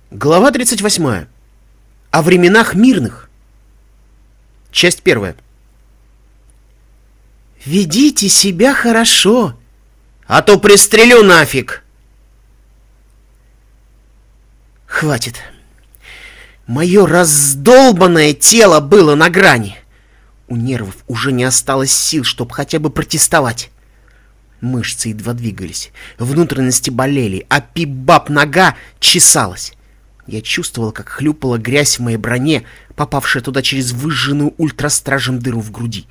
Глава 38. О временах мирных. Часть 1. «Ведите себя хорошо, а то пристрелю нафиг!» Хватит. Мое раздолбанное тело было на грани. У нервов уже не осталось сил, чтобы хотя бы протестовать. Мышцы едва двигались, внутренности болели, а пип-бап-нога чесалась. Я чувствовал, как хлюпала грязь в моей броне, попавшая туда через выжженную ультрастражем дыру в груди.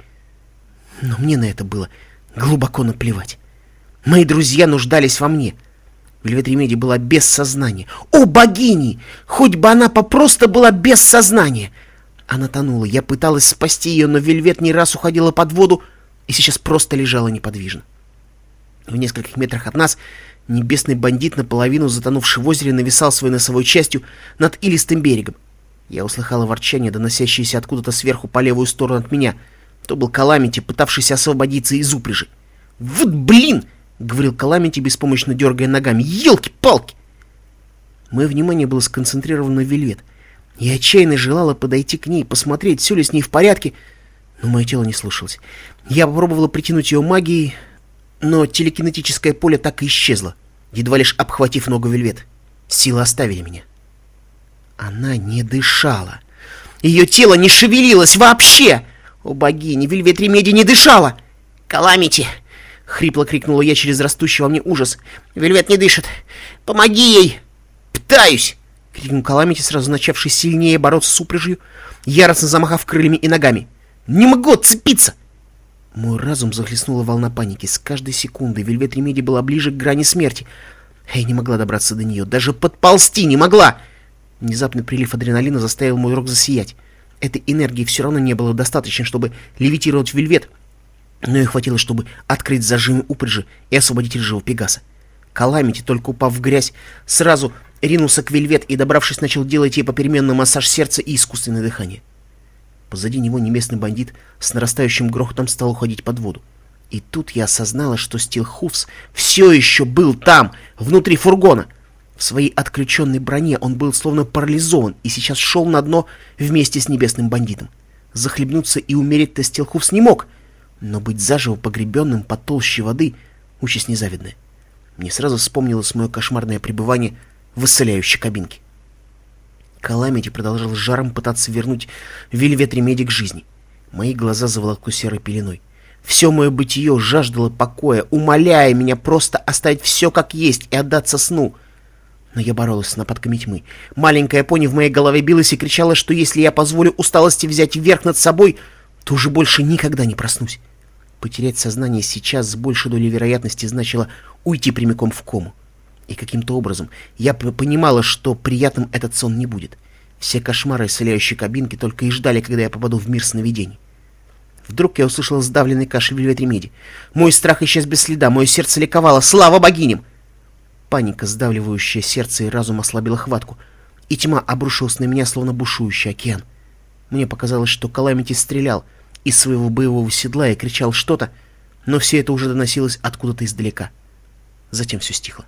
Но мне на это было глубоко наплевать. Мои друзья нуждались во мне. Вельвет Ремеди была без сознания. О, богини! Хоть бы она попросту была без сознания! Она тонула. Я пыталась спасти ее, но Вельвет не раз уходила под воду и сейчас просто лежала неподвижно. В нескольких метрах от нас небесный бандит, наполовину затонувший в озере, нависал своей носовой частью над илистым берегом. Я услыхала ворчание, доносящееся откуда-то сверху по левую сторону от меня. То был Каламити, пытавшийся освободиться из упряжи. «Вот блин!» — говорил Каламити, беспомощно дергая ногами. «Елки-палки!» Мое внимание было сконцентрировано на Вельвет. Я отчаянно желала подойти к ней, посмотреть, все ли с ней в порядке, но мое тело не слушалось. Я попробовала притянуть ее магией, но телекинетическое поле так и исчезло, едва лишь обхватив ногу Вельвет. Силы оставили меня. Она не дышала. Ее тело не шевелилось вообще. О, богини, Вельвет Ремеди не дышала. «Каламити!» — хрипло крикнула я через растущий во мне ужас. «Вельвет не дышит! Помоги ей!» «Пытаюсь!» — крикнул Каламити, сразу начавший сильнее бороться с упряжью, яростно замахав крыльями и ногами. «Не могу отцепиться!» Мой разум захлестнула волна паники. С каждой секундой Вельвет Ремеди была ближе к грани смерти. Я не могла добраться до нее, даже подползти не могла. Внезапный прилив адреналина заставил мой рог засиять. Этой энергии все равно не было достаточно, чтобы левитировать Вельвет, но ей хватило, чтобы открыть зажимы упряжи и освободить рыжего Пегаса. Каламити, только упав в грязь, сразу ринулся к Вельвет и, добравшись, начал делать ей попеременно массаж сердца и искусственное дыхание. Позади него небесный бандит с нарастающим грохотом стал уходить под воду. И тут я осознала, что Стилхуфс все еще был там, внутри фургона. В своей отключенной броне он был словно парализован и сейчас шел на дно вместе с небесным бандитом. Захлебнуться и умереть-то Стилхуфс не мог, но быть заживо погребенным под толщей воды — участь незавидная. Мне сразу вспомнилось мое кошмарное пребывание в исцеляющей кабинке. Каламити продолжал с жаром пытаться вернуть Вельвет Ремеди к жизни. Мои глаза заволокло серой пеленой. Все мое бытие жаждало покоя, умоляя меня просто оставить все как есть и отдаться сну. Но я боролась с нападками тьмы. Маленькая пони в моей голове билась и кричала, что если я позволю усталости взять верх над собой, то уже больше никогда не проснусь. Потерять сознание сейчас с большей долей вероятности значило уйти прямиком в кому. И каким-то образом я понимала, что приятным этот сон не будет. Все кошмары исцеляющей кабинки только и ждали, когда я попаду в мир сновидений. Вдруг я услышала сдавленный кашель Вельвет Ремеди. Мой страх исчез без следа, мое сердце ликовало. Слава богиням! Паника, сдавливающая сердце и разум, ослабила хватку, и тьма обрушилась на меня, словно бушующий океан. Мне показалось, что Каламити стрелял из своего боевого седла и кричал что-то, но все это уже доносилось откуда-то издалека. Затем все стихло.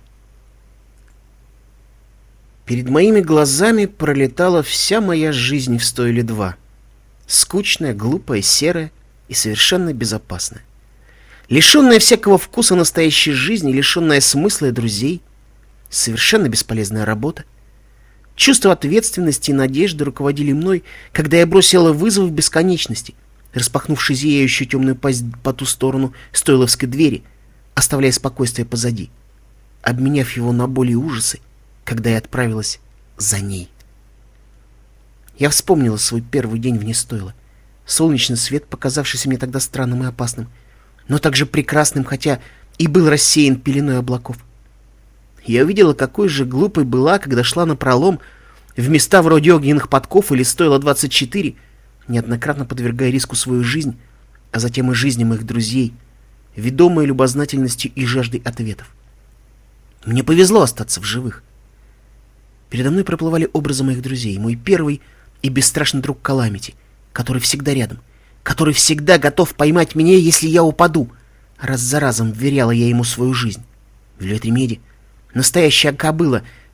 Перед моими глазами пролетала вся моя жизнь в 100 или 2. Скучная, глупая, серая и совершенно безопасная. Лишенная всякого вкуса настоящей жизни, лишенная смысла и друзей. Совершенно бесполезная работа. Чувство ответственности и надежды руководили мной, когда я бросила вызов в бесконечности, распахнувши зияющую темную пасть по ту сторону стойловской двери, оставляя спокойствие позади, обменяв его на боль и ужасы, когда я отправилась за ней. Я вспомнила свой первый день вне стойла. Солнечный свет, показавшийся мне тогда странным и опасным, но также прекрасным, хотя и был рассеян пеленой облаков. Я увидела, какой же глупой была, когда шла напролом в места вроде огненных подков или стойла 24, неоднократно подвергая риску свою жизнь, а затем и жизни моих друзей, ведомая любознательностью и жаждой ответов. Мне повезло остаться в живых. Передо мной проплывали образы моих друзей. Мой первый и бесстрашный друг Каламити, который всегда рядом, который всегда готов поймать меня, если я упаду. Раз за разом вверяла я ему свою жизнь. Вельвет Ремеди, настоящая кобыла,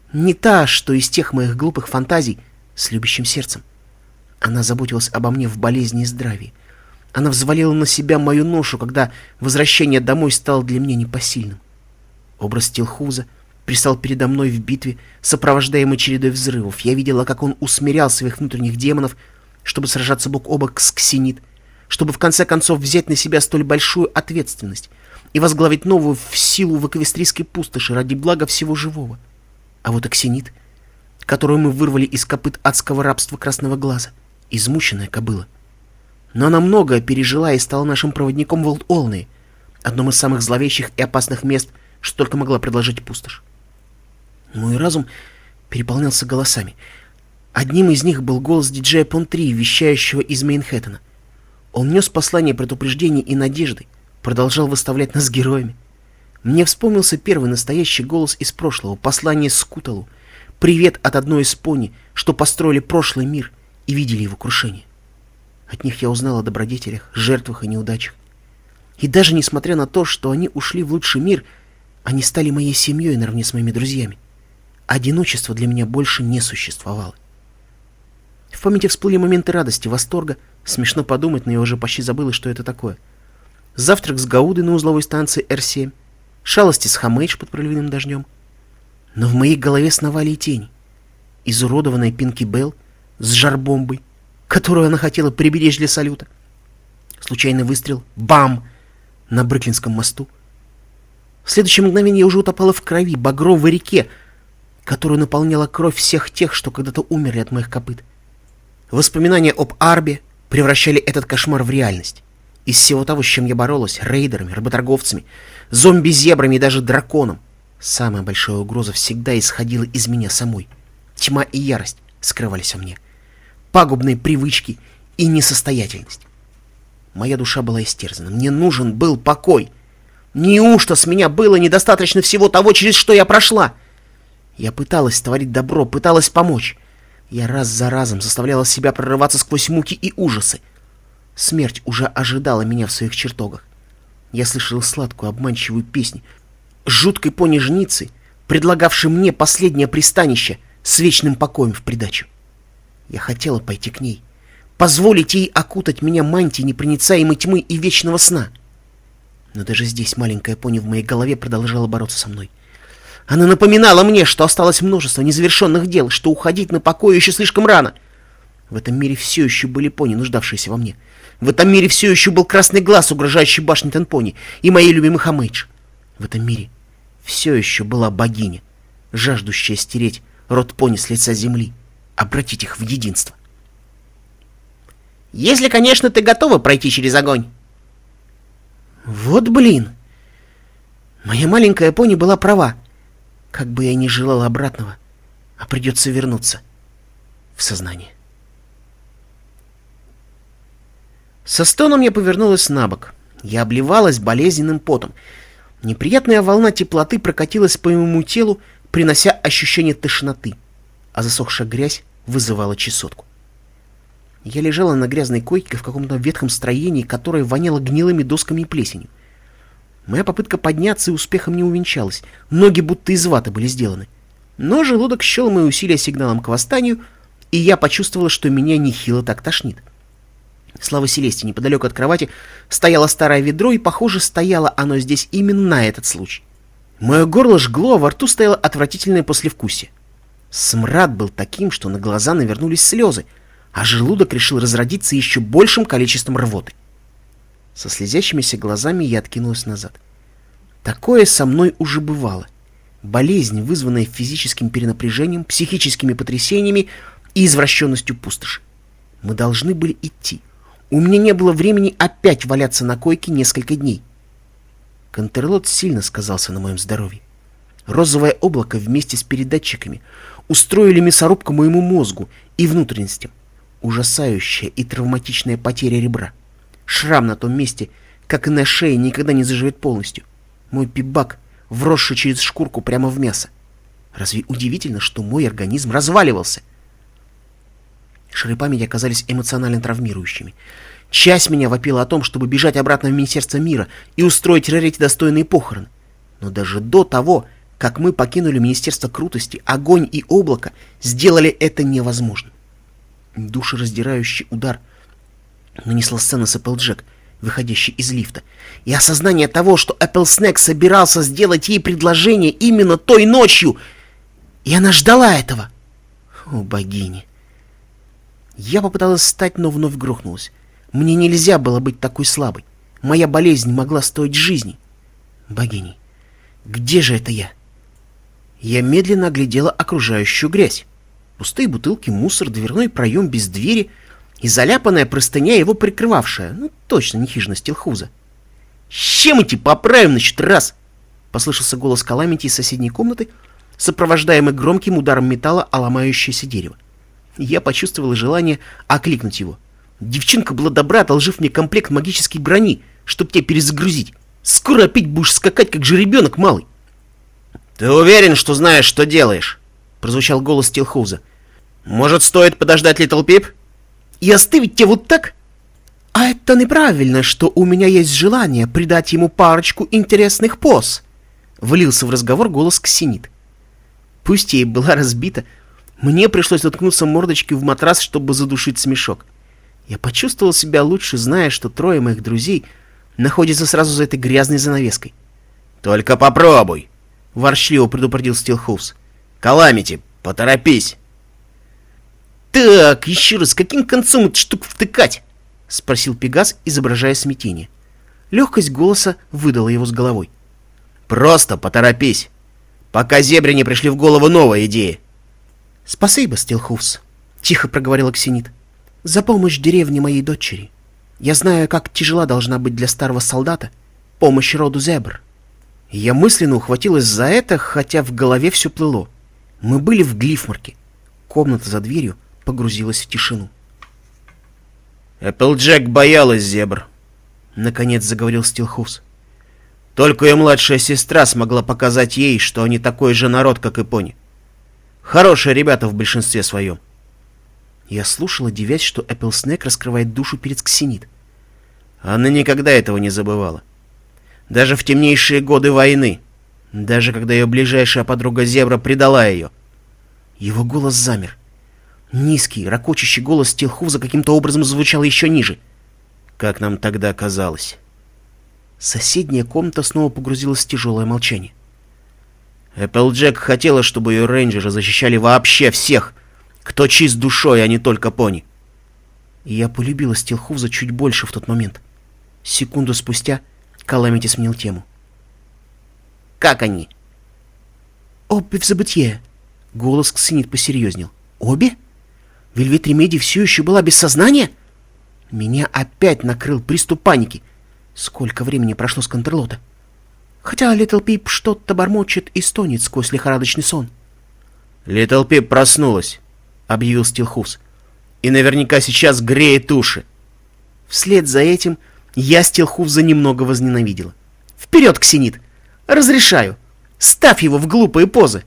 Не та, что из тех моих глупых фантазий с любящим сердцем. Она заботилась обо мне в болезни и здравии. Она взвалила на себя мою ношу, когда возвращение домой стало для меня непосильным. Образ Тилхуза предстал передо мной в битве, сопровождаемой чередой взрывов. Я видела, как он усмирял своих внутренних демонов, чтобы сражаться бок о бок с Ксенит, чтобы в конце концов взять на себя столь большую ответственность и возглавить новую силу в эквестрийской пустоши ради блага всего живого. А вот Аксенит, которую мы вырвали из копыт адского рабства Красного Глаза, измученная кобыла. Но она многое пережила и стала нашим проводником в Олд-Олнее, одном из самых зловещих и опасных мест, что только могла предложить пустошь. Мой разум переполнялся голосами. Одним из них был голос диджея Пон-3, вещающего из Мейнхэттена. Он нес послание предупреждения и надежды, продолжал выставлять нас героями. Мне вспомнился первый настоящий голос из прошлого, послание Скуталу, привет от одной из пони, что построили прошлый мир и видели его крушение. От них я узнал о добродетелях, жертвах и неудачах. И даже несмотря на то, что они ушли в лучший мир, они стали моей семьей наравне с моими друзьями. Одиночество для меня больше не существовало. В памяти всплыли моменты радости, восторга. Смешно подумать, но я уже почти забыла, что это такое. Завтрак с Гаудой на узловой станции Р-7, шалости с Хамейдж под проливным дождем. Но в моей голове сновали и тени. Изуродованная Пинки Белл с жар-бомбой, которую она хотела приберечь для салюта. Случайный выстрел, бам, на Бруклинском мосту. В следующее мгновение я уже утопала в крови, багровой реке, которую наполняла кровь всех тех, что когда-то умерли от моих копыт. Воспоминания об Арбе превращали этот кошмар в реальность. Из всего того, с чем я боролась, рейдерами, работорговцами, зомби-зебрами и даже драконом, самая большая угроза всегда исходила из меня самой. Тьма и ярость скрывались во мне. Пагубные привычки и несостоятельность. Моя душа была истерзана. Мне нужен был покой. Неужто с меня было недостаточно всего того, через что я прошла? Я пыталась творить добро, пыталась помочь. Я раз за разом заставляла себя прорываться сквозь муки и ужасы. Смерть уже ожидала меня в своих чертогах. Я слышала сладкую обманчивую песню жуткой пони-жницы, предлагавшей мне последнее пристанище с вечным покоем в придачу. Я хотела пойти к ней, позволить ей окутать меня мантией непроницаемой тьмы и вечного сна. Но даже здесь маленькая пони в моей голове продолжала бороться со мной. Она напоминала мне, что осталось множество незавершенных дел, что уходить на покой еще слишком рано. В этом мире все еще были пони, нуждавшиеся во мне. В этом мире все еще был красный глаз, угрожающий башне Тенпони, и моей любимой Хамейдж. В этом мире все еще была богиня, жаждущая стереть род пони с лица земли, обратить их в единство. Если, конечно, ты готова пройти через огонь. Вот блин! Моя маленькая пони была права. Как бы я ни желала обратного, а придется вернуться в сознание. Со стоном я повернулась на бок. Я обливалась болезненным потом. Неприятная волна теплоты прокатилась по моему телу, принося ощущение тошноты, а засохшая грязь вызывала чесотку. Я лежала на грязной койке в каком-то ветхом строении, которое воняло гнилыми досками и плесенью. Моя попытка подняться и успехом не увенчалась. Ноги будто из ваты были сделаны. Но желудок счел мои усилия сигналом к восстанию, и я почувствовала, что меня нехило так тошнит. Слава Селесте, неподалеку от кровати стояло старое ведро, и, похоже, стояло оно здесь именно на этот случай. Мое горло жгло, а во рту стояло отвратительное послевкусие. Смрад был таким, что на глаза навернулись слезы, а желудок решил разродиться еще большим количеством рвоты. Со слезящимися глазами я откинулась назад. Такое со мной уже бывало. Болезнь, вызванная физическим перенапряжением, психическими потрясениями и извращенностью пустоши. Мы должны были идти. У меня не было времени опять валяться на койке несколько дней. Контерлот сильно сказался на моем здоровье. Розовое облако вместе с передатчиками устроили мясорубку моему мозгу и внутренностям. Ужасающая и травматичная потеря ребра. Шрам на том месте, как и на шее, никогда не заживет полностью. Мой пибак, вросший через шкурку прямо в мясо. Разве удивительно, что мой организм разваливался? Шары памяти оказались эмоционально травмирующими. Часть меня вопила о том, чтобы бежать обратно в Министерство мира и устроить Рарити достойные похороны. Но даже до того, как мы покинули Министерство Крутости, огонь и облако сделали это невозможным. Душераздирающий удар нанесла сцена с Эпплджек, выходящей из лифта, и осознание того, что Эпплснег собирался сделать ей предложение именно той ночью, и она ждала этого. О, богини! Я попыталась встать, но вновь грохнулась. Мне нельзя было быть такой слабой. Моя болезнь могла стоить жизни. Богини, где же это я? Я медленно оглядела окружающую грязь. Пустые бутылки, мусор, дверной проем без двери и заляпанная простыня, его прикрывавшая. Ну, точно не хижина Стилхуза. — С чем идти поправим, значит, раз? — послышался голос Каламити из соседней комнаты, сопровождаемый громким ударом металла о ломающееся дерево. Я почувствовала желание окликнуть его. Девчонка была добра, одолжив мне комплект магической брони, чтоб тебя перезагрузить. Скоро опять будешь скакать, как жеребенок малый. — Ты уверен, что знаешь, что делаешь? — прозвучал голос Стилхуза. — Может, стоит подождать Литл Пип? — И оставить тебя вот так? — А это неправильно, что у меня есть желание придать ему парочку интересных поз. Влился в разговор голос Ксенит. Пусть ей была разбита, мне пришлось уткнуться мордочкой в матрас, чтобы задушить смешок. Я почувствовал себя лучше, зная, что трое моих друзей находятся сразу за этой грязной занавеской. — Только попробуй! — ворчливо предупредил Стилхуз. — Каламити, поторопись! — Так, еще раз, каким концом эту штуку втыкать? — спросил Пегас, изображая смятение. Легкость голоса выдала его с головой. — Просто поторопись, пока зебре не пришли в голову новая идея. — Спасибо, Стилхуз, — тихо проговорила Ксенит, — за помощь деревне моей дочери. Я знаю, как тяжела должна быть для старого солдата помощь роду зебр. Я мысленно ухватилась за это, хотя в голове все плыло. Мы были в Глифмарке. Комната за дверью погрузилась в тишину. «Эпплджек боялась зебр», — наконец заговорил Стилхуз. «Только ее младшая сестра смогла показать ей, что они такой же народ, как и пони. Хорошие ребята в большинстве своем». Я слушала, дивясь, что Эпплснег раскрывает душу перед Ксенит. Она никогда этого не забывала. Даже в темнейшие годы войны. Даже когда ее ближайшая подруга Зебра предала ее. Его голос замер. Низкий, ракочущий голос Стилхуза каким-то образом звучал еще ниже. Как нам тогда казалось. Соседняя комната снова погрузилась в тяжелое молчание. Эпплджек хотела, чтобы ее рейнджеры защищали вообще всех, кто чист душой, а не только пони. И я полюбила Стилхуза чуть больше в тот момент. Секунду спустя Каламити сменил тему. «Как они?» «Обе в забытье». Голос Ксенит посерьезнел. «Обе? Вельвет Ремеди все еще была без сознания?» Меня опять накрыл приступ паники. Сколько времени прошло с Контрлота? Хотя Литл Пип что-то бормочет и стонет сквозь лихорадочный сон. «Литл Пип проснулась», — объявил Стилхуз. «И наверняка сейчас греет уши». Вслед за этим я Стилхуза немного возненавидела. «Вперед, Ксенит! Разрешаю! Ставь его в глупые позы!»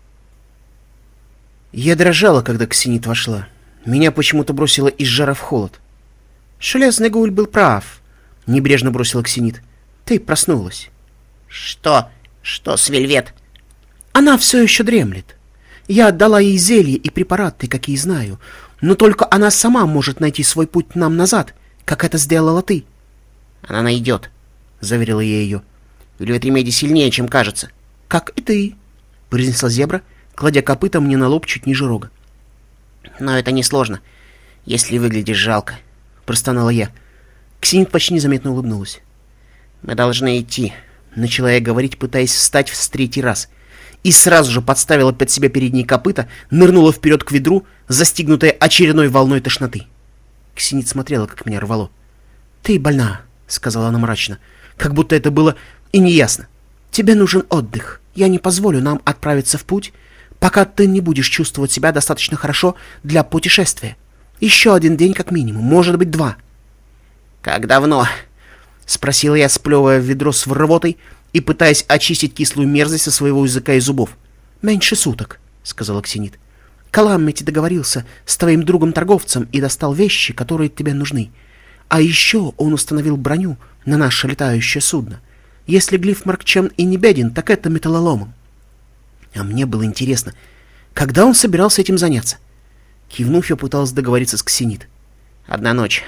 Я дрожала, когда Ксенит вошла. Меня почему-то бросило из жара в холод. «Железный гуль был прав», — небрежно бросила Ксенит. «Ты проснулась». Что с Вельвет? «Она все еще дремлет. Я отдала ей зелье и препараты, какие знаю, но только она сама может найти свой путь нам назад, как это сделала ты». «Она найдет», — заверила я ее. «Вельвет Ремеди сильнее, чем кажется». «Как и ты», — произнесла зебра, кладя копыта мне на лоб чуть ниже рога. «Но это несложно, если выглядишь жалко», — простонала я. Ксенит почти незаметно улыбнулась. «Мы должны идти», — начала я говорить, пытаясь встать в третий раз. И сразу же подставила под себя передние копыта, нырнула вперед к ведру, застигнутая очередной волной тошноты. Ксенит смотрела, как меня рвало. «Ты больна», — сказала она мрачно, как будто это было и неясно. «Тебе нужен отдых. Я не позволю нам отправиться в путь, пока ты не будешь чувствовать себя достаточно хорошо для путешествия. Еще один день как минимум, может быть 2. «Как давно?» — спросила я, сплевывая в ведро с рвотой и пытаясь очистить кислую мерзость со своего языка и зубов. «Меньше суток», — сказала Ксенит. «Каламити договорился с твоим другом-торговцем и достал вещи, которые тебе нужны. А еще он установил броню на наше летающее судно. Если Глифмарк чем и не беден, так это металлоломом». А мне было интересно, когда он собирался этим заняться? Кивнув, я пыталась договориться с Ксенит. «Одна ночь.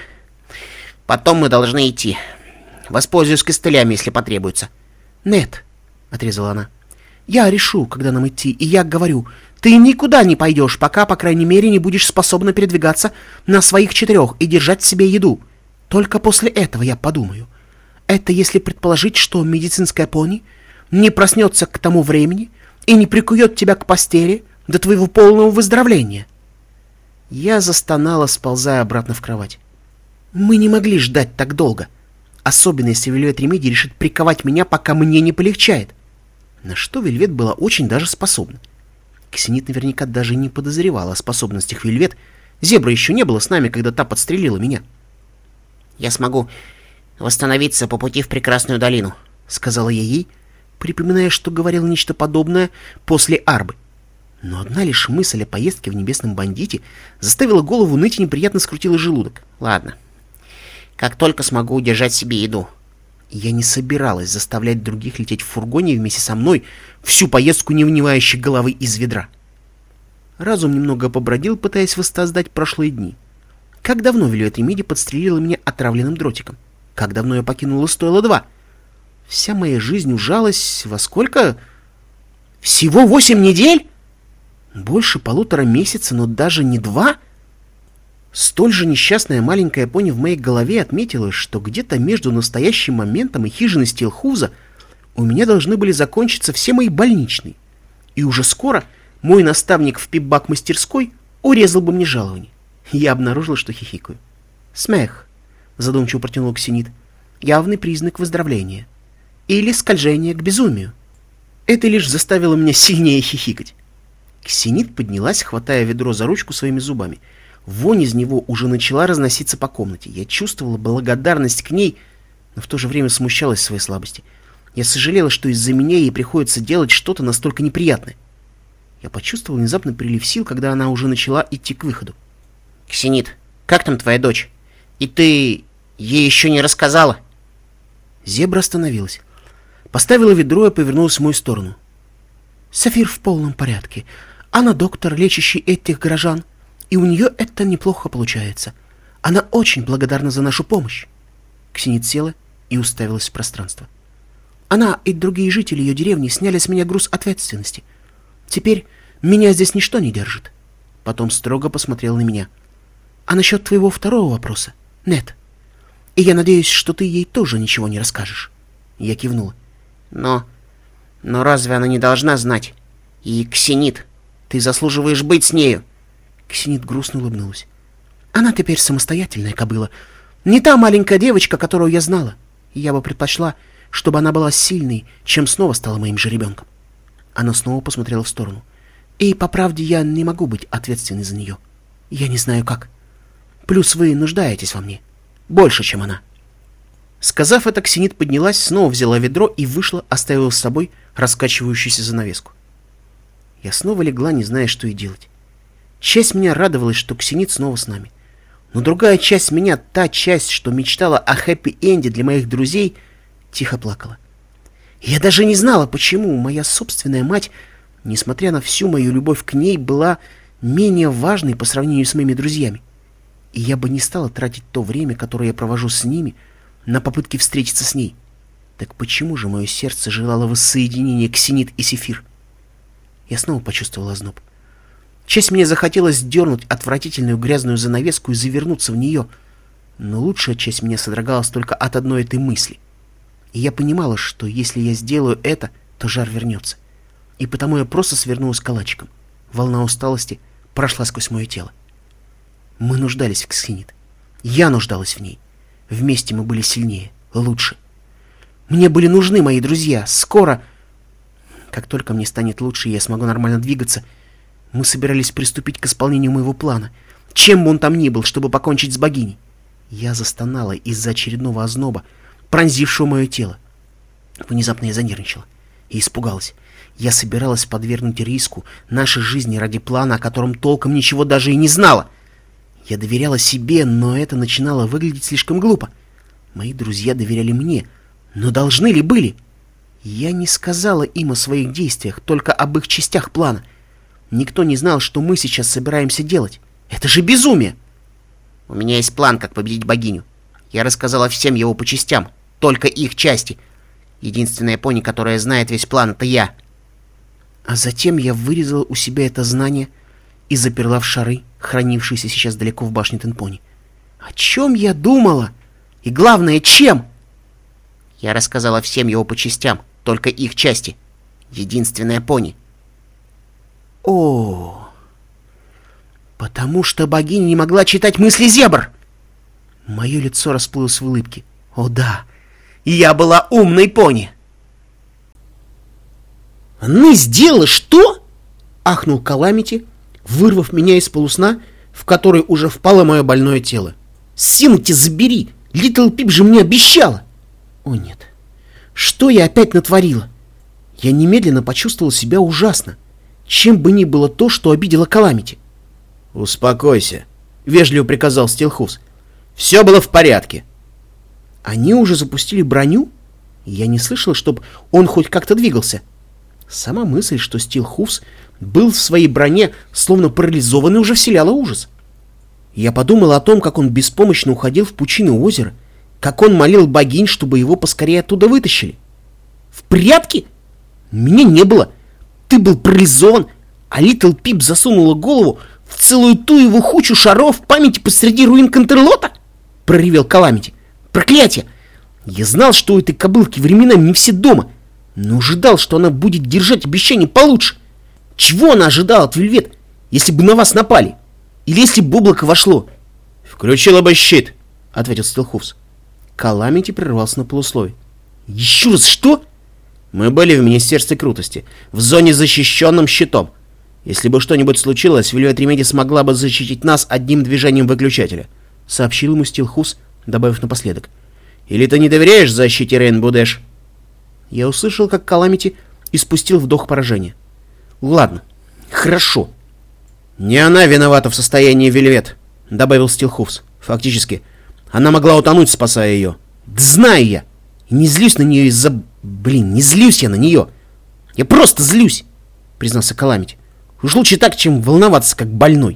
Потом мы должны идти. Воспользуюсь костылями, если потребуется». «Нет», — отрезала она. «Я решу, когда нам идти, и я говорю, ты никуда не пойдешь, пока, по крайней мере, не будешь способна передвигаться на своих 4 и держать в себе еду. Только после этого я подумаю. Это если предположить, что медицинская пони не проснется к тому времени и не прикует тебя к постели до твоего полного выздоровления». Я застонала, сползая обратно в кровать. Мы не могли ждать так долго, особенно если Вельвет Ремеди решит приковать меня, пока мне не полегчает. На что Вельвет была очень даже способна. Ксенит наверняка даже не подозревала о способностях Вельвет. Зебра еще не было с нами, когда та подстрелила меня. «Я смогу восстановиться по пути в Прекрасную долину», — сказала я ей, припоминая, что говорила нечто подобное после Арбы. Но одна лишь мысль о поездке в Небесном Бандите заставила голову ныть и неприятно скрутила желудок. «Ладно. Как только смогу удержать себе еду». Я не собиралась заставлять других лететь в фургоне вместе со мной всю поездку, не вынимающей головы из ведра. Разум немного побродил, пытаясь воссоздать прошлые дни. Как давно Вельвет Ремеди подстрелила меня отравленным дротиком? Как давно я покинула стойло 2? Вся моя жизнь ужалась во сколько? Всего 8 недель? Больше 1,5 месяца, но даже не 2? Столь же несчастная маленькая пони в моей голове отметила, что где-то между настоящим моментом и хижиной Стилхуза у меня должны были закончиться все мои больничные. И уже скоро мой наставник в пип-бак-мастерской урезал бы мне жалование. Я обнаружила, что хихикаю. «Смех», — задумчиво протянул Ксенит, — «явный признак выздоровления. Или скольжение к безумию». Это лишь заставило меня сильнее хихикать. Ксенит поднялась, хватая ведро за ручку своими зубами. Вонь из него уже начала разноситься по комнате. Я чувствовала благодарность к ней, но в то же время смущалась своей слабости. Я сожалела, что из-за меня ей приходится делать что-то настолько неприятное. Я почувствовал внезапный прилив сил, когда она уже начала идти к выходу. «Ксенит, как там твоя дочь? И ты ей еще не рассказала?» Зебра остановилась. Поставила ведро и повернулась в мою сторону. «Сафир в полном порядке. Она доктор, лечащий этих горожан, и у нее это неплохо получается. Она очень благодарна за нашу помощь». Ксенит села и уставилась в пространство. «Она и другие жители ее деревни сняли с меня груз ответственности. Теперь меня здесь ничто не держит». Потом строго посмотрел на меня. «А насчет твоего второго вопроса? Нет. И я надеюсь, что ты ей тоже ничего не расскажешь». Я кивнула. Но разве она не должна знать? И, Ксенит, ты заслуживаешь быть с нею». Ксенит грустно улыбнулась. «Она теперь самостоятельная кобыла. Не та маленькая девочка, которую я знала. Я бы предпочла, чтобы она была сильной, чем снова стала моим же ребенком». Она снова посмотрела в сторону. «И, по правде, я не могу быть ответственной за нее. Я не знаю как. Плюс вы нуждаетесь во мне. Больше, чем она». Сказав это, Ксенит поднялась, снова взяла ведро и вышла, оставив с собой раскачивающуюся занавеску. Я снова легла, не зная, что и делать. Часть меня радовалась, что Ксенит снова с нами. Но другая часть меня, та часть, что мечтала о хэппи-энде для моих друзей, тихо плакала. Я даже не знала, почему моя собственная мать, несмотря на всю мою любовь к ней, была менее важной по сравнению с моими друзьями. И я бы не стала тратить то время, которое я провожу с ними, на попытки встретиться с ней. Так почему же мое сердце желало воссоединения Ксенит и Сефир? Я снова почувствовал озноб. Часть меня захотелось дернуть отвратительную грязную занавеску и завернуться в нее, но лучшая часть меня содрогалась только от одной этой мысли. И я понимала, что если я сделаю это, то жар вернется. И потому я просто свернулась калачиком. Волна усталости прошла сквозь мое тело. Мы нуждались в Ксенит. Я нуждалась в ней. Вместе мы были сильнее, лучше. Мне были нужны мои друзья. Скоро, как только мне станет лучше и я смогу нормально двигаться, мы собирались приступить к исполнению моего плана, чем бы он там ни был, чтобы покончить с богиней. Я застонала из-за очередного озноба, пронзившего мое тело. Внезапно я занервничала и испугалась. Я собиралась подвергнуть риску нашей жизни ради плана, о котором толком ничего даже и не знала. Я доверяла себе, но это начинало выглядеть слишком глупо. Мои друзья доверяли мне, но должны ли были? Я не сказала им о своих действиях, только об их частях плана. Никто не знал, что мы сейчас собираемся делать. Это же безумие! У меня есть план, как победить богиню. Я рассказала всем его по частям, только их части. Единственная пони, которая знает весь план, это я. А затем я вырезала у себя это знание и заперла в шары, хранившиеся сейчас далеко в башне Тенпони. О чем я думала? И главное, чем? Я рассказала всем его по частям, только их части. Единственная пони. О, потому что богиня не могла читать мысли зебр. Мое лицо расплылось в улыбке. О да, я была умной пони. «Она сделала что?» — ахнул Каламити, вырвав меня из полусна, в который уже впало мое больное тело. «Синути, забери! Литл Пип же мне обещала!» О нет, что я опять натворила? Я немедленно почувствовал себя ужасно, чем бы ни было то, что обидело Каламити. «Успокойся», — вежливо приказал Стилхуфс. «Все было в порядке». Они уже запустили броню? Я не слышал, чтобы он хоть как-то двигался. Сама мысль, что Стилхуфс был в своей броне, словно парализованный, уже вселяла ужас. Я подумал о том, как он беспомощно уходил в пучину озера, как он молил богинь, чтобы его поскорее оттуда вытащили. В прятки? Меня не было. Ты был парализован, а Литл Пип засунула голову в целую ту его хучу шаров памяти посреди руин Кантерлота? Проревел Каламити. Проклятие! Я знал, что у этой кобылки временами не все дома, но ожидал, что она будет держать обещание получше. Чего она ожидала от Вельвет, если бы на вас напали? Или если бы облако вошло? «Включила бы щит», — ответил Стилхуфс. Каламити прервался на полусловие. «Еще раз что?» «Мы были в Министерстве Крутости, в зоне, защищенном щитом. Если бы что-нибудь случилось, Вельвет Ремеди смогла бы защитить нас одним движением выключателя», — сообщил ему Стилхуфс, добавив напоследок. «Или ты не доверяешь защите Рейнбоу Дэш?» Я услышал, как Каламити испустил вдох поражения. «Ладно, хорошо». «Не она виновата в состоянии Вельвет», — добавил Стилхуфс. «Фактически, она могла утонуть, спасая ее». «Да знаю я! И не злюсь на нее из-за... Блин, не злюсь я на нее! Я просто злюсь!» — признался Каламити. «Уж лучше так, чем волноваться, как больной».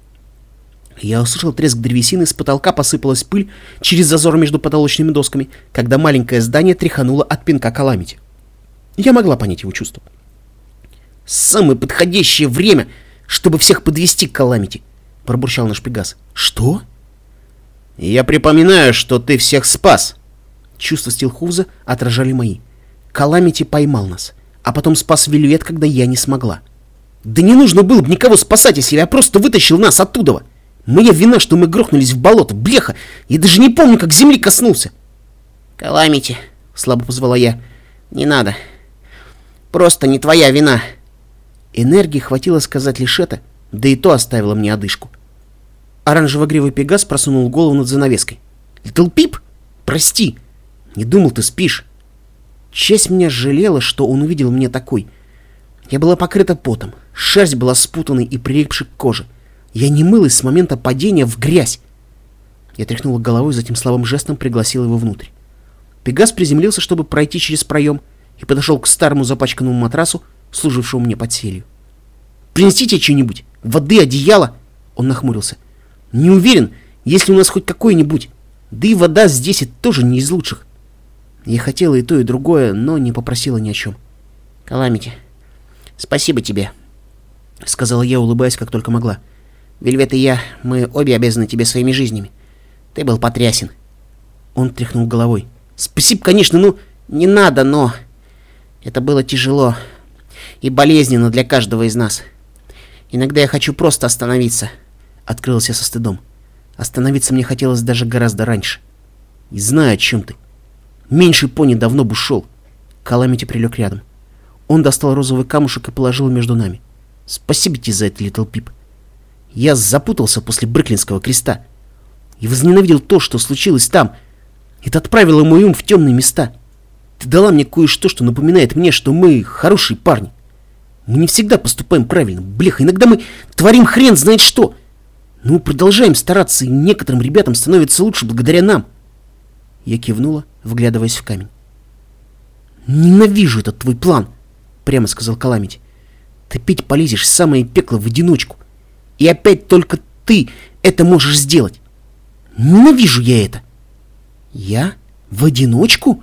Я услышал треск древесины, с потолка посыпалась пыль через зазор между потолочными досками, когда маленькое здание тряхануло от пинка Каламити. Я могла понять его чувства. «Самое подходящее время, чтобы всех подвести к Каламити», — пробурчал наш Пегас. «Что?» «Я припоминаю, что ты всех спас». Чувства Стилхуфса отражали мои. Каламити поймал нас, а потом спас Вельвет, когда я не смогла. «Да не нужно было бы никого спасать, если я просто вытащил нас оттуда. Моя вина, что мы грохнулись в болото, бляха! Я даже не помню, как земли коснулся!» «Каламити», — слабо позвала я, — «не надо. Просто не твоя вина». Энергии хватило сказать лишь это, да и то оставило мне одышку. Оранжево-гривый Пегас просунул голову над занавеской. «Литл Пип? Прости! Не думал, ты спишь!» Часть меня жалела, что он увидел меня такой. Я была покрыта потом, шерсть была спутанной и прилипшей к коже. Я не мылась с момента падения в грязь. Я тряхнула головой, затем слабым жестом пригласила его внутрь. Пегас приземлился, чтобы пройти через проем, и подошел к старому запачканному матрасу, служившему мне подселью. «Принесите что-нибудь? Воды, одеяло?» Он нахмурился. «Не уверен, есть ли у нас хоть какое-нибудь. Да и вода здесь и тоже не из лучших». Я хотела и то, и другое, но не попросила ни о чем. «Каламити, спасибо тебе», — сказала я, улыбаясь, как только могла. «Вельвет и я, мы обе обязаны тебе своими жизнями. Ты был потрясен». Он тряхнул головой. «Спасибо, конечно, ну...» «Не надо, но... Это было тяжело и болезненно для каждого из нас. Иногда я хочу просто остановиться». Открылся я со стыдом. Остановиться мне хотелось даже гораздо раньше. «И знаю, о чем ты. Меньший пони давно бы ушел». Каламити прилег рядом. Он достал розовый камушек и положил между нами. «Спасибо тебе за это, Литл Пип. Я запутался после Бриклинского креста и возненавидел то, что случилось там. Это отправило мой ум в темные места. Ты дала мне кое-что, что напоминает мне, что мы хорошие парни. Мы не всегда поступаем правильно, бляха, иногда мы творим хрен знает что. Но мы продолжаем стараться, и некоторым ребятам становится лучше благодаря нам». Я кивнула, вглядываясь в камень. «Ненавижу этот твой план», — прямо сказал Каламити. «Ты пить полезешь в самое пекло в одиночку. И опять только ты это можешь сделать. Ненавижу я это». «Я? В одиночку?»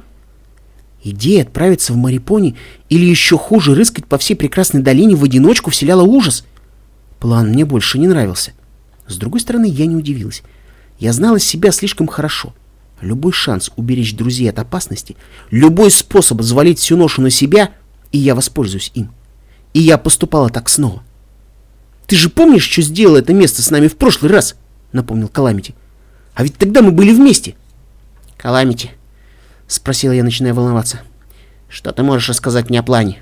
Идея отправиться в Марипони или еще хуже рыскать по всей прекрасной долине в одиночку вселяла ужас. План мне больше не нравился. С другой стороны, я не удивилась. Я знала себя слишком хорошо. Любой шанс уберечь друзей от опасности, любой способ взвалить всю ношу на себя, и я воспользуюсь им. И я поступала так снова. «Ты же помнишь, что сделало это место с нами в прошлый раз?» — напомнил Каламити. «А ведь тогда мы были вместе». «Каламити», — спросила я, начиная волноваться, — «что ты можешь рассказать мне о плане?»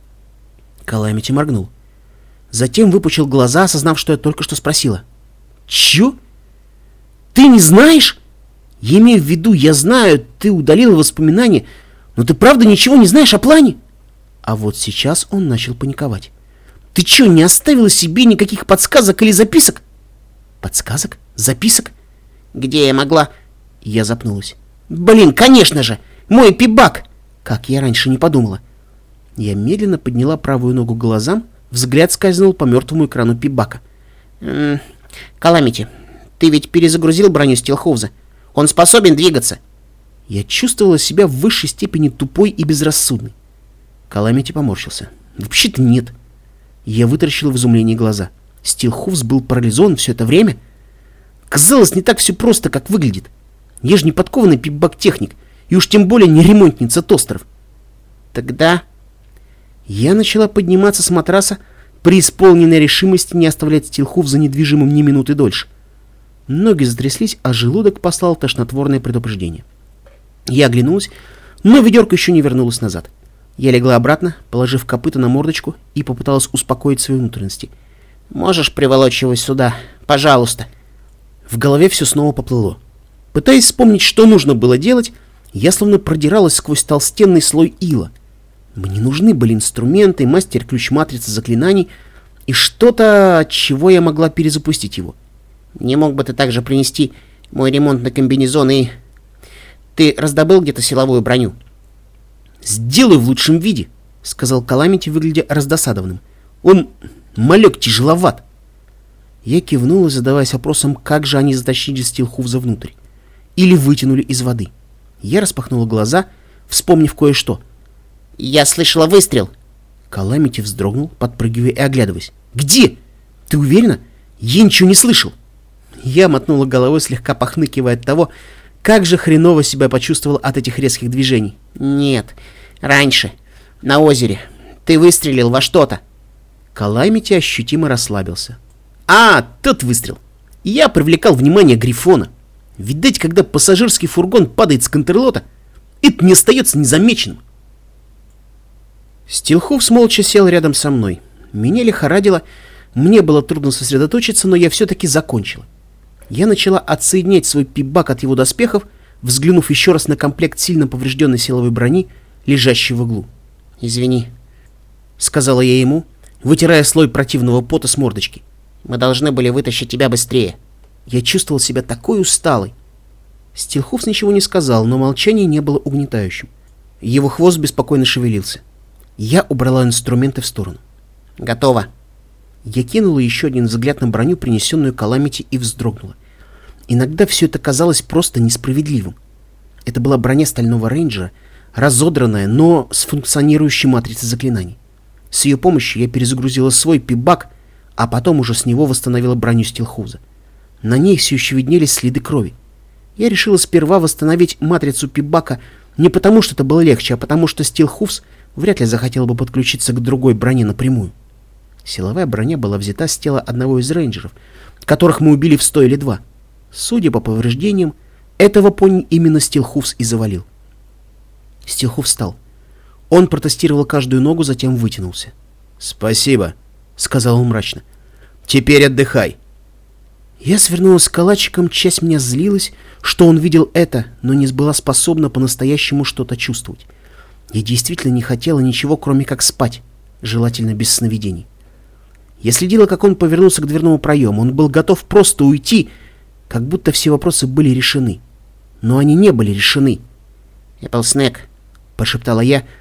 Каламити моргнул. Затем выпучил глаза, осознав, что я только что спросила. «Чё? Ты не знаешь? Я имею в виду, я знаю, ты удалила воспоминания, но ты правда ничего не знаешь о плане?» А вот сейчас он начал паниковать. «Ты чё, не оставила себе никаких подсказок или записок?» «Подсказок? Записок?» «Где я могла?» Я запнулась. «Блин, конечно же! Мой пибак!» Как я раньше не подумала. Я медленно подняла правую ногу к глазам, взгляд скользнул по мертвому экрану пибака. «Каламити, ты ведь перезагрузил броню Стилхоуза. Он способен двигаться». Я чувствовала себя в высшей степени тупой и безрассудной. Каламити поморщился. «Вообще-то нет». Я вытаращила в изумлении глаза. Стилхоуз был парализован все это время? Казалось, не так все просто, как выглядит. Я же не подкованный пибак-техник, и уж тем более не ремонтница тостеров. Тогда я начала подниматься с матраса, преисполненной решимости не оставлять Стилхоуза недвижимым ни минуты дольше. Ноги затряслись, а желудок послал тошнотворное предупреждение. Я оглянулась, но ведерко еще не вернулось назад. Я легла обратно, положив копыта на мордочку, и попыталась успокоить свои внутренности. «Можешь приволочь его сюда? Пожалуйста». В голове все снова поплыло. Пытаясь вспомнить, что нужно было делать, я словно продиралась сквозь толстенный слой ила. Мне нужны были инструменты, мастер-ключ матрицы заклинаний и что-то, от чего я могла перезапустить его. «Не мог бы ты также принести мой ремонтный комбинезон и... Ты раздобыл где-то силовую броню?» «Сделаю в лучшем виде», — сказал Каламити, выглядя раздосадованным. «Он, малек, тяжеловат». Я кивнула, задаваясь вопросом, как же они затащили Стилхоуза внутрь. Или вытянули из воды. Я распахнула глаза, вспомнив кое-что. «Я слышала выстрел!» Каламити вздрогнул, подпрыгивая и оглядываясь. «Где? Ты уверена? Я ничего не слышал!» Я мотнула головой, слегка похныкивая от того, как же хреново себя почувствовал от этих резких движений. «Нет, раньше, на озере. Ты выстрелил во что-то». Каламити ощутимо расслабился. «А, тот выстрел! Я привлекал внимание Грифона. Видать, когда пассажирский фургон падает с контрлота, это не остается незамеченным». Стилхоуз молча сел рядом со мной. Меня лихорадило, мне было трудно сосредоточиться, но я все-таки закончила. Я начала отсоединять свой пибак от его доспехов, взглянув еще раз на комплект сильно поврежденной силовой брони, лежащий в углу. «Извини», — сказала я ему, вытирая слой противного пота с мордочки. «Мы должны были вытащить тебя быстрее». Я чувствовал себя такой усталой. Стилхоуз ничего не сказал, но молчание не было угнетающим. Его хвост беспокойно шевелился. Я убрала инструменты в сторону. «Готово». Я кинула еще один взгляд на броню, принесенную Каламити, и вздрогнула. Иногда все это казалось просто несправедливым. Это была броня стального рейнджера, разодранная, но с функционирующей матрицей заклинаний. С ее помощью я перезагрузила свой пибак, а потом уже с него восстановила броню Стилхоуза. На ней все еще виднелись следы крови. Я решила сперва восстановить матрицу пибака не потому, что это было легче, а потому, что Стилхоуз вряд ли захотел бы подключиться к другой броне напрямую. Силовая броня была взята с тела одного из рейнджеров, которых мы убили в 100 или 2. Судя по повреждениям, этого пони именно Стилхоуз и завалил. Стилхоуз встал. Он протестировал каждую ногу, затем вытянулся. «Спасибо», — сказал он мрачно. «Теперь отдыхай». Я свернулась калачиком, часть меня злилась, что он видел это, но не была способна по-настоящему что-то чувствовать. Я действительно не хотела ничего, кроме как спать, желательно без сновидений. Я следила, как он повернулся к дверному проему. Он был готов просто уйти, как будто все вопросы были решены. Но они не были решены. «Эпплснэк», — прошептала я,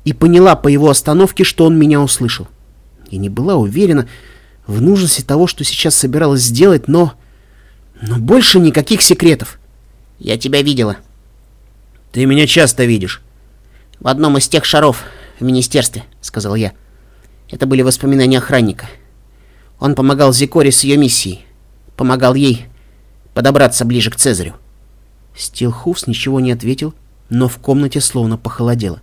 и поняла по его остановке, что он меня услышал. Я не была уверена в нужности того, что сейчас собиралась сделать, но больше никаких секретов. «Я тебя видела». «Ты меня часто видишь». «В одном из тех шаров в министерстве», — сказал я. Это были воспоминания охранника. Он помогал Зикоре с ее миссией. Помогал ей подобраться ближе к Цезарю. Стилхуфс ничего не ответил, но в комнате словно похолодело.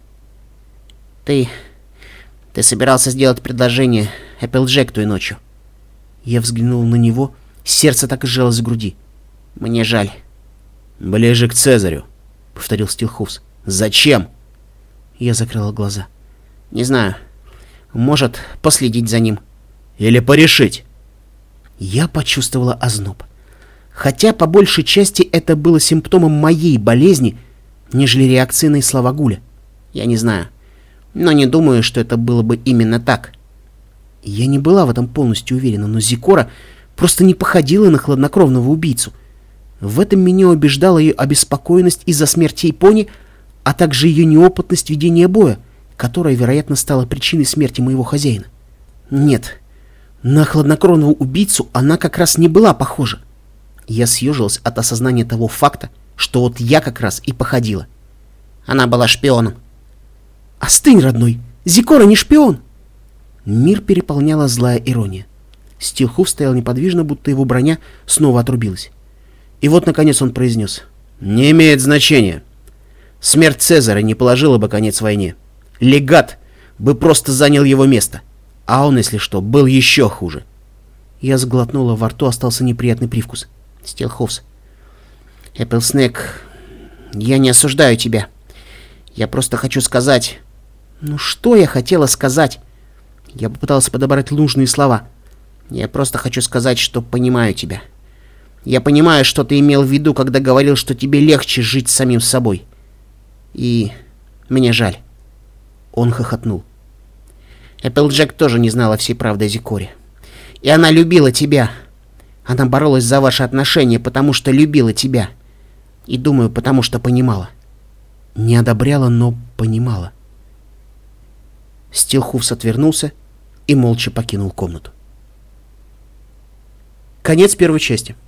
Ты собирался сделать предложение Эпплджек той ночью. Я взглянул на него, сердце так и сжалось в груди. Мне жаль. «Ближе к Цезарю», — повторил Стилхуфс. «Зачем?» Я закрыла глаза. «Не знаю. Может, последить за ним». «Или порешить?» Я почувствовала озноб. Хотя, по большей части, это было симптомом моей болезни, нежели реакцией на слова Гуля. Я не знаю. Но не думаю, что это было бы именно так. Я не была в этом полностью уверена, но Зикора просто не походила на хладнокровного убийцу. В этом меня убеждала ее обеспокоенность из-за смерти Япони, а также ее неопытность ведения боя, которая, вероятно, стала причиной смерти моего хозяина. Нет, на хладнокровного убийцу она как раз не была похожа. Я съежилась от осознания того факта, что вот я как раз и походила. Она была шпионом. «Остынь, родной! Зикора не шпион!» Мир переполняла злая ирония. Стилхуф стоял неподвижно, будто его броня снова отрубилась. И вот, наконец, он произнес. «Не имеет значения. Смерть Цезаря не положила бы конец войне. Легат бы просто занял его место. А он, если что, был еще хуже». Я сглотнула, во рту остался неприятный привкус. «Стилхуфс, Эпплснег, я не осуждаю тебя. Я просто хочу сказать...» Ну что я хотела сказать? Я попытался подобрать нужные слова. «Я просто хочу сказать, что понимаю тебя. Я понимаю, что ты имел в виду, когда говорил, что тебе легче жить с самим собой. И мне жаль». Он хохотнул. Эпплджек тоже не знала всей правды о Зикоре. И она любила тебя. Она боролась за ваши отношения, потому что любила тебя. И, думаю, потому что понимала. Не одобряла, но понимала. Стилхуфс отвернулся и молча покинул комнату. Конец первой части.